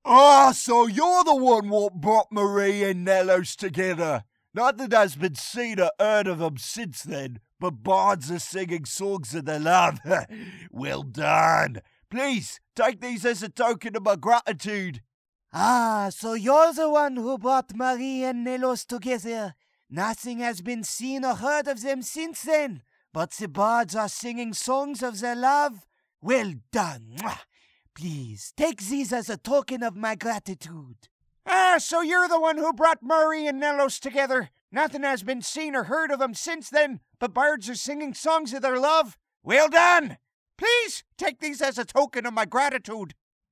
Ah, so you're the one what brought Marie and Nellos together. Nothing has been seen or heard of them since then, but bards are singing songs of their love. Well done. Please, take these as a token of my gratitude. Ah, so you're the one who brought Marie and Nellos together. Nothing has been seen or heard of them since then, but the bards are singing songs of their love. Well done. Mwah. Please, take these as a token of my gratitude. Ah, so you're the one who brought Marie and Nellos together. Nothing has been seen or heard of them since then, but bards are singing songs of their love. Well done. Please, take these as a token of my gratitude.